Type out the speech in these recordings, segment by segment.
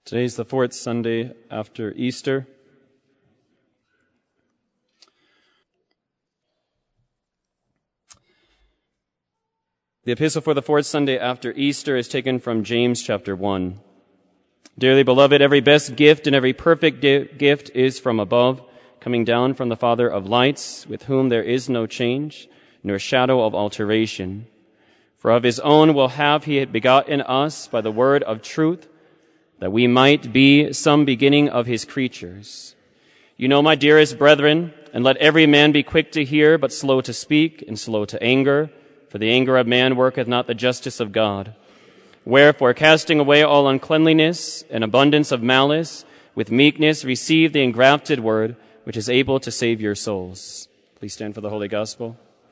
Today's the fourth Sunday after Easter. The epistle for the fourth Sunday after Easter is taken from James chapter 1. Dearly beloved, every best gift and every perfect gift is from above, coming down from the Father of lights, with whom there is no change, nor shadow of alteration. For of his own will have he begotten us by the word of truth, that we might be some beginning of his creatures. You know, my dearest brethren, and let every man be quick to hear, but slow to speak, and slow to anger, for the anger of man worketh not the justice of God. Wherefore, casting away all uncleanliness and abundance of malice, with meekness receive the engrafted word, which is able to save your souls. Please stand for the Holy Gospel.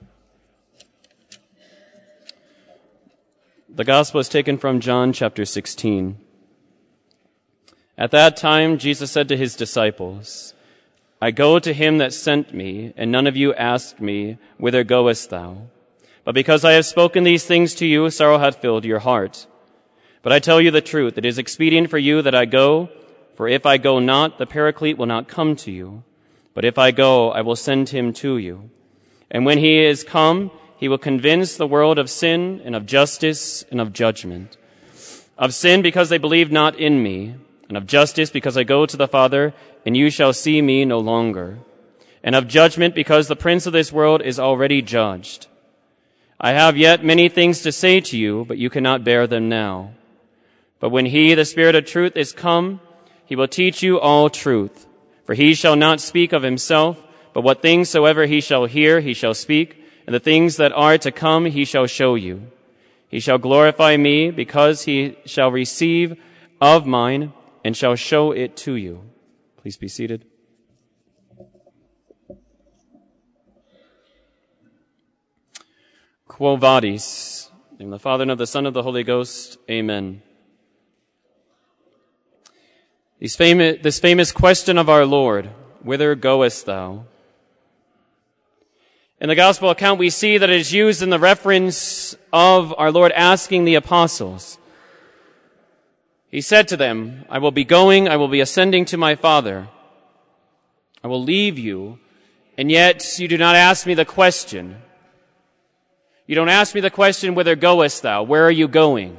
The Gospel is taken from John chapter 16. At that time, Jesus said to his disciples, I go to him that sent me, and none of you asked me, Whither goest thou? But because I have spoken these things to you, sorrow hath filled your heart. But I tell you the truth, it is expedient for you that I go, for if I go not, the Paraclete will not come to you. But if I go, I will send him to you. And when he is come, he will convince the world of sin, and of justice, and of judgment. Of sin, because they believe not in me, and of justice, because I go to the Father, and you shall see me no longer. And of judgment, because the prince of this world is already judged. I have yet many things to say to you, but you cannot bear them now. But when he, the Spirit of truth, is come, he will teach you all truth. For he shall not speak of himself, but what things soever he shall hear, he shall speak, and the things that are to come he shall show you. He shall glorify me, because he shall receive of mine, and shall show it to you. Please be seated. Quo vadis? In the name of the Father, and of the Son, and of the Holy Ghost. Amen. This famous question of our Lord, Whither goest thou? In the Gospel account, we see that it is used in the reference of our Lord asking the apostles. He said to them, I will be going, I will be ascending to my Father. I will leave you, and yet you do not ask me the question. You don't ask me the question, Whither goest thou? Where are you going?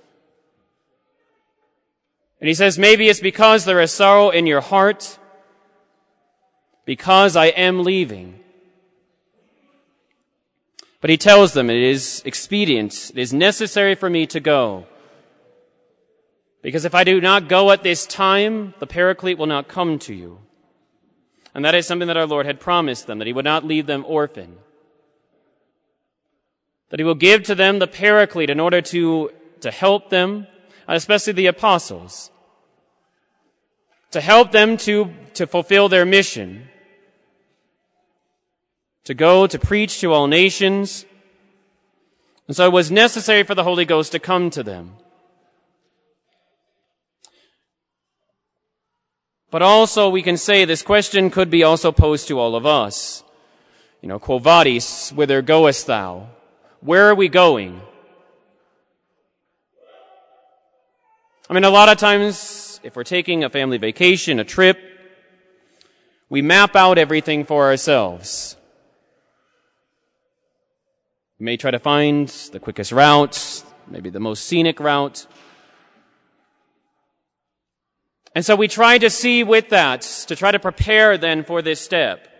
And he says, maybe it's because there is sorrow in your heart, because I am leaving. But he tells them it is expedient, it is necessary for me to go. Because if I do not go at this time, the Paraclete will not come to you. And that is something that our Lord had promised them, that he would not leave them orphan. That he will give to them the Paraclete in order to help them, especially the apostles. To help them to fulfill their mission. To go to preach to all nations. And so it was necessary for the Holy Ghost to come to them. But also we can say this question could be also posed to all of us. Quo vadis, whither goest thou? Where are we going? A lot of times, if we're taking a family vacation, a trip, we map out everything for ourselves. We may try to find the quickest route, maybe the most scenic route. And so we try to see with that, to try to prepare then for this step.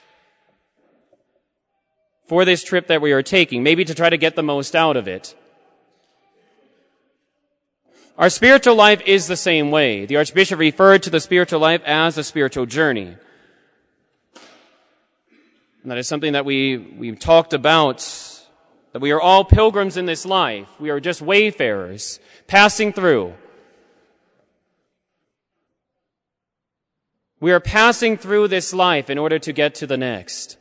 For this trip that we are taking, maybe to try to get the most out of it. Our spiritual life is the same way. The Archbishop referred to the spiritual life as a spiritual journey. And that is something that we've talked about, that we are all pilgrims in this life. We are just wayfarers, passing through. We are passing through this life in order to get to the next.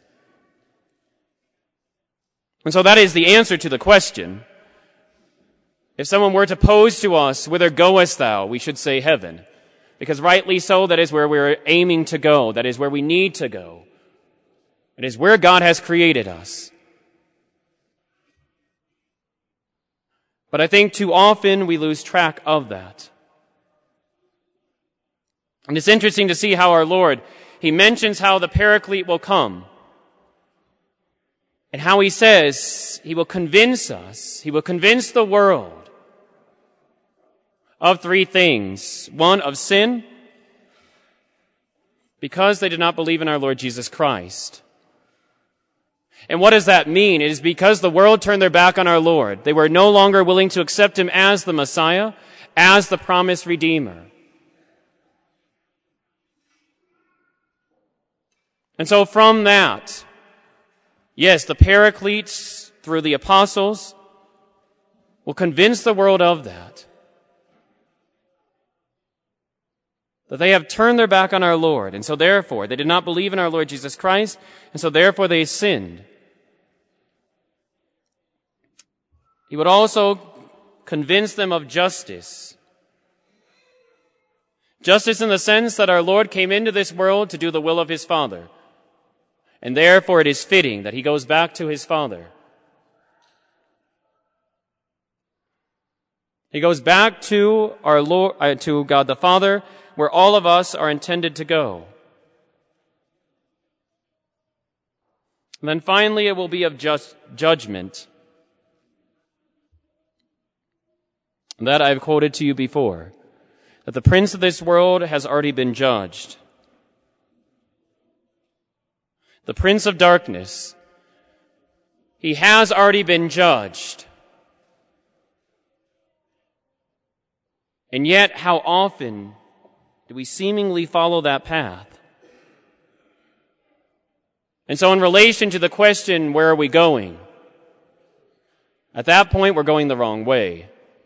And so that is the answer to the question. If someone were to pose to us, Whither goest thou? We should say heaven. Because rightly so, that is where we're aiming to go. That is where we need to go. It is where God has created us. But I think too often we lose track of that. And it's interesting to see how our Lord, he mentions how the Paraclete will come. And how he says he will convince us, he will convince the world of three things. One, of sin, because they did not believe in our Lord Jesus Christ. And what does that mean? It is because the world turned their back on our Lord. They were no longer willing to accept him as the Messiah, as the promised Redeemer. And so from that, yes, the Paracletes, through the apostles, will convince the world of that. That they have turned their back on our Lord, and so therefore they did not believe in our Lord Jesus Christ, and so therefore they sinned. He would also convince them of justice. Justice in the sense that our Lord came into this world to do the will of his Father. And therefore it is fitting that he goes back to his Father. He goes back to our Lord, to God the Father, where all of us are intended to go. And then finally it will be of just judgment. That I've quoted to you before, that the prince of this world has already been judged. The prince of darkness, he has already been judged. And yet, how often do we seemingly follow that path? And so in relation to the question, where are we going? At that point, we're going the wrong way.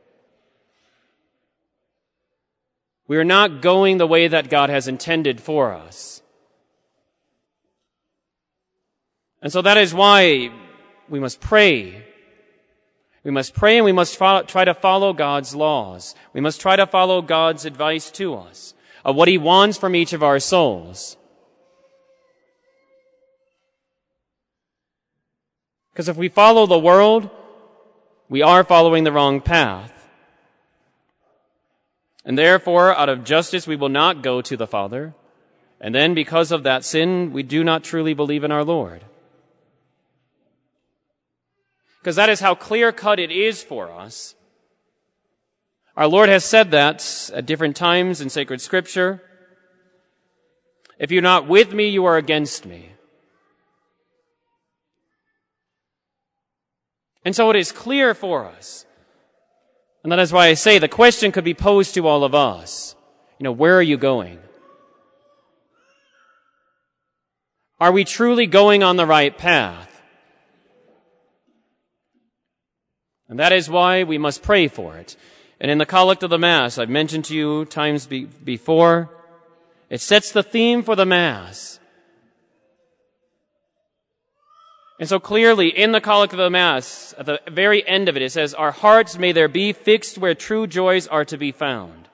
We are not going the way that God has intended for us. And so that is why we must pray. We must pray and we must try to follow God's laws. We must try to follow God's advice to us of what he wants from each of our souls. Because if we follow the world, we are following the wrong path. And therefore, out of justice, we will not go to the Father. And then, because of that sin, we do not truly believe in our Lord. Because that is how clear-cut it is for us. Our Lord has said that at different times in sacred Scripture. If you're not with me, you are against me. And so it is clear for us. And that is why I say the question could be posed to all of us. Where are you going? Are we truly going on the right path? And that is why we must pray for it. And in the Collect of the Mass, I've mentioned to you times before, it sets the theme for the Mass. And so clearly, in the Collect of the Mass, at the very end of it, it says, our hearts may there be fixed where true joys are to be found.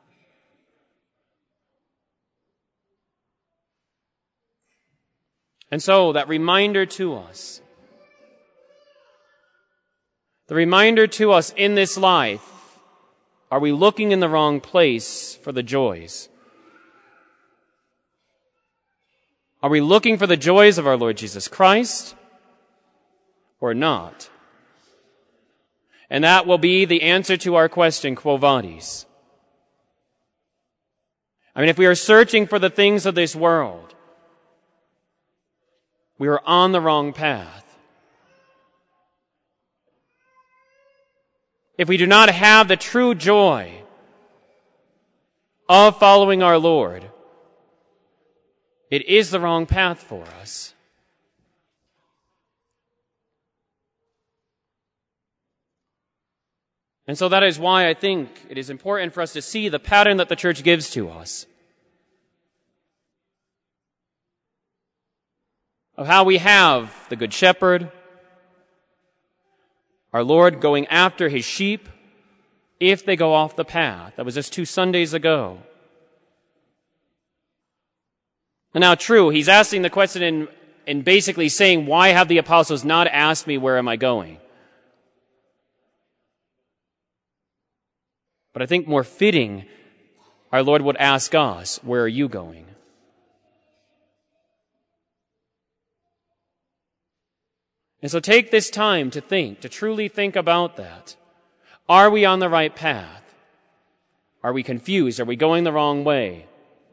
And so, that reminder to us, the reminder to us in this life, are we looking in the wrong place for the joys? Are we looking for the joys of our Lord Jesus Christ? Or not? And that will be the answer to our question, Quo Vadis? If we are searching for the things of this world, we are on the wrong path. If we do not have the true joy of following our Lord, it is the wrong path for us. And so that is why I think it is important for us to see the pattern that the church gives to us of how we have the Good Shepherd, our Lord going after his sheep if they go off the path. That was just 2 Sundays ago. And now, true, he's asking the question and basically saying, why have the apostles not asked me, where am I going? But I think more fitting our Lord would ask us, where are you going? And so take this time to think, to truly think about that. Are we on the right path? Are we confused? Are we going the wrong way?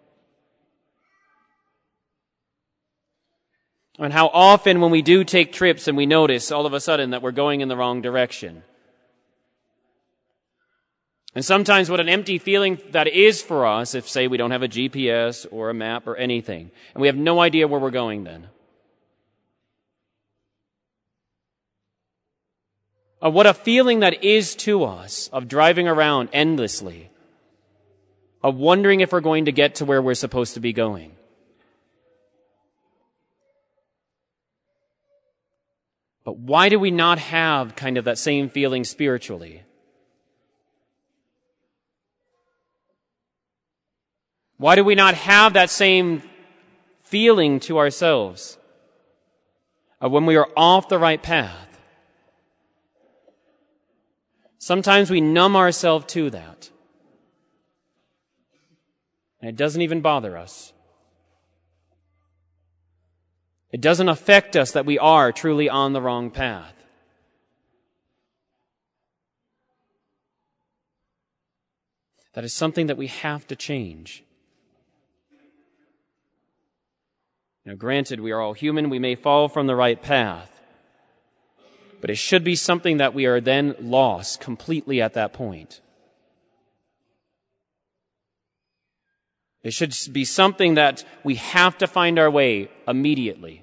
And how often when we do take trips and we notice all of a sudden that we're going in the wrong direction. And sometimes what an empty feeling that is for us if, say, we don't have a GPS or a map or anything, and we have no idea where we're going then. What a feeling that is to us of driving around endlessly, of wondering if we're going to get to where we're supposed to be going. But why do we not have kind of that same feeling spiritually? Why do we not have that same feeling to ourselves of when we are off the right path? Sometimes we numb ourselves to that. And it doesn't even bother us. It doesn't affect us that we are truly on the wrong path. That is something that we have to change. Now, granted, we are all human. We may fall from the right path. But it should be something that we are then lost completely at that point. It should be something that we have to find our way immediately.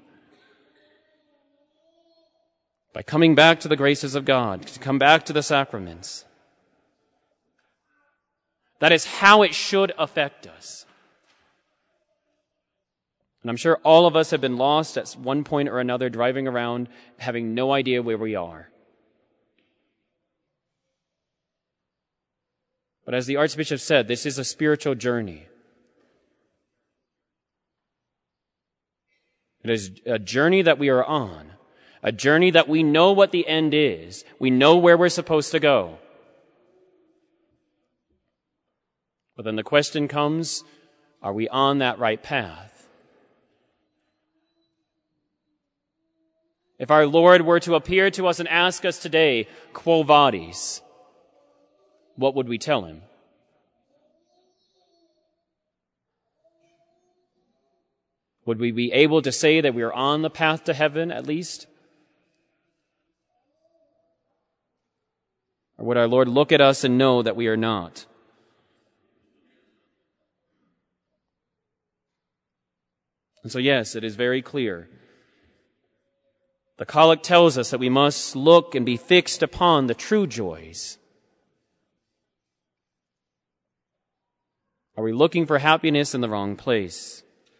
By coming back to the graces of God, to come back to the sacraments. That is how it should affect us. And I'm sure all of us have been lost at one point or another, driving around, having no idea where we are. But as the Archbishop said, this is a spiritual journey. It is a journey that we are on, a journey that we know what the end is. We know where we're supposed to go. But then the question comes, are we on that right path? If our Lord were to appear to us and ask us today, Quo vadis? What would we tell him? Would we be able to say that we are on the path to heaven, at least? Or would our Lord look at us and know that we are not? And so, yes, it is very clear. The Collect tells us that we must look and be fixed upon the true joys. Are we looking for happiness in the wrong place?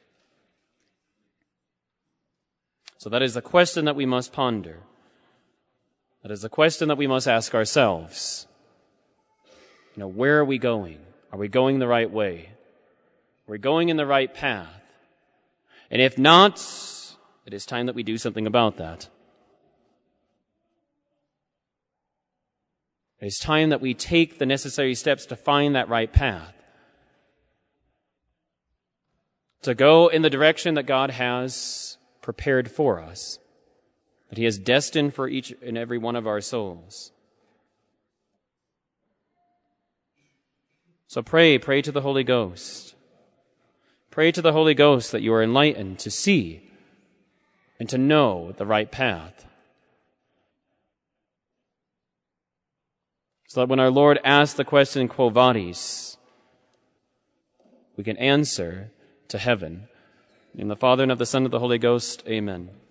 So that is the question that we must ponder. That is the question that we must ask ourselves. Where are we going? Are we going the right way? Are we going in the right path? And if not, it is time that we do something about that. It is time that we take the necessary steps to find that right path. To go in the direction that God has prepared for us, that he has destined for each and every one of our souls. So pray to the Holy Ghost. Pray to the Holy Ghost that you are enlightened to see and to know the right path. So that when our Lord asks the question, Quo vadis? We can answer to heaven. In the Father, and of the Son, and of the Holy Ghost, amen.